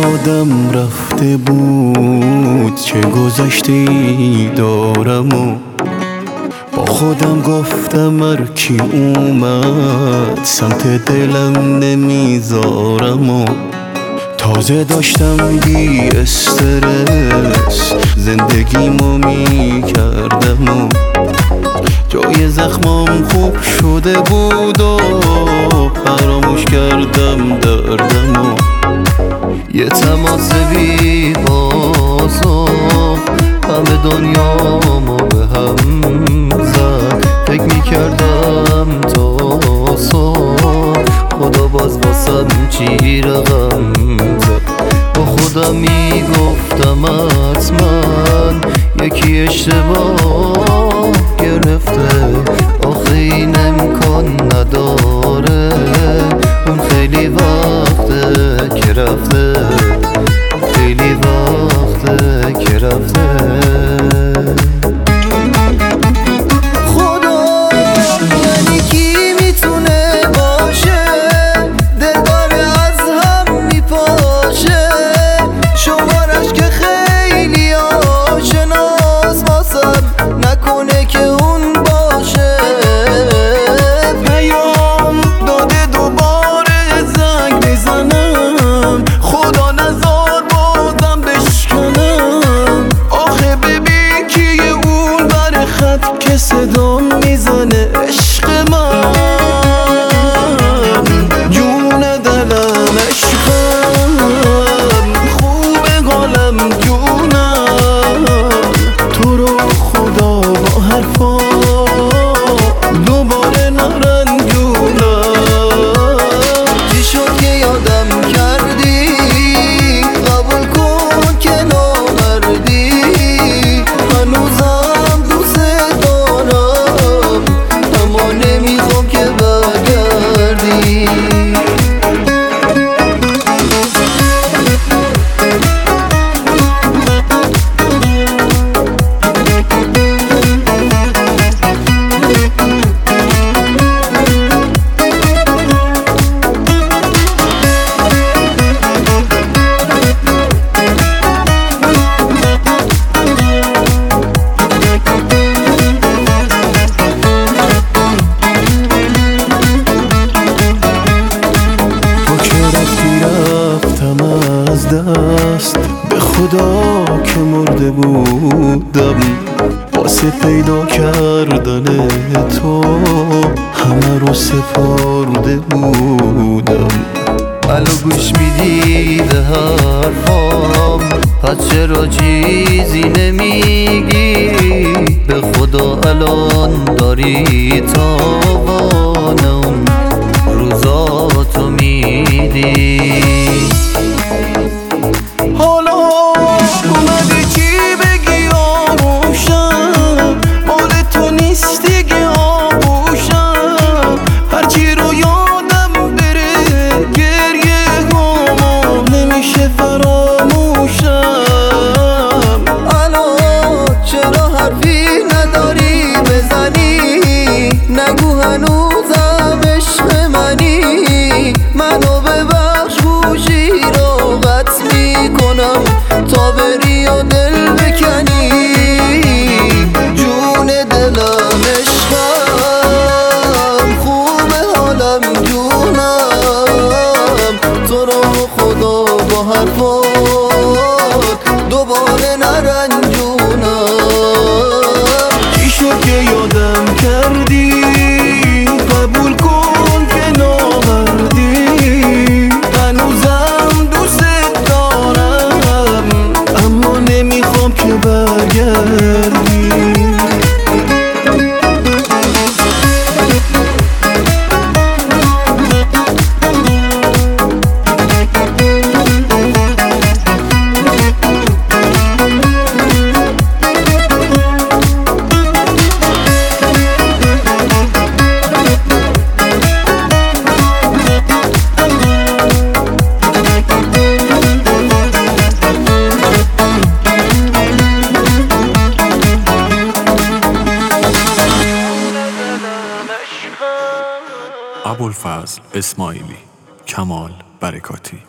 یادم رفته بود چه گذشته‌ای دارم و با خودم گفتم هر کی اومد سمت دلم نمیذارم و تازه داشتم بی استرس زندگیمو میکردم و جای زخمام خوب شده بود و فراموش کردم دردم و یه تماس بی بازو همه دنیامو به هم زد. فکر میکردم تا صبح خدا باز واسم چی رقم زد. با خودم میگفتم حتما یکی اشتباه گرفته، آخه این امکان نداره، اون خیلی وقته که رفته، خیلی وقته که رفته. صدام میزنه عشق من، جون دلم عشقم، خوب حالم جونم، تو رو خدا با حرفا دوباره نرنجونم. چی شد که یادم کردی، قبول کن که نامردی، هنوزم دست به خدا که مرده بودم واسه پیدا کردن تو، همه رو سپرده بودم. الو گوش میدی به حرفام، پس چرا چیزی نمیگی؟ به خدا الان داری تاوانم روزاتو میدی. حالا اومدی چی بگی آروشم، مال تو نیست دیگه آغوشم، هرچی رو یادم بره گریه هامو نمیشه فراموشم. الان چرا حرفی نداری بزنی، نگو هنوزم عشق منی، منو ببخش گوشی رو قطع میکنم تا بری و دل بکنی. جون دلم عشقم، خوب حالم جونم، تو رو خدا با حرفات دوباره نرنجونم. چی شد که یادم کردی، قبول کن که نامردی، هنوزم دوست دارم اما نمیخوام که برگردی. ابوالفضل اسماعیلی، کمال برکاتی.